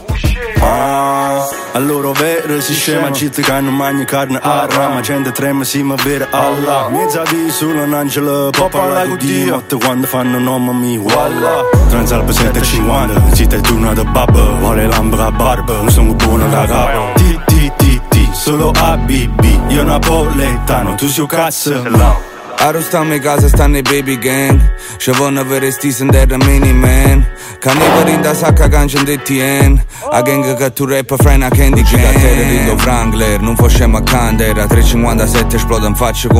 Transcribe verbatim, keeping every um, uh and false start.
Ah, allora vero si scema, gente che non mangia carne a rama, gente trema si ma vera Allah. Mezza di solo un angelo, può parlare con Dio, quando fanno nome mi walla. Transalpa sette cinquanta, zitta e tu una da babba, vuole l'ambra barba, non sono buono da capo. Ti ti ti ti, solo A B B, io napoletano, tu sei cazzo. Arrostami casa stanno i baby gang, ci vanno a vedere sti sendere mini man. Cannibali in da sacca cancia in D T N, a gang che tu rap fra una candy gang. Ci da terra di Wrangler, non fa scema a candela, trecentocinquantasette esplode in faccia.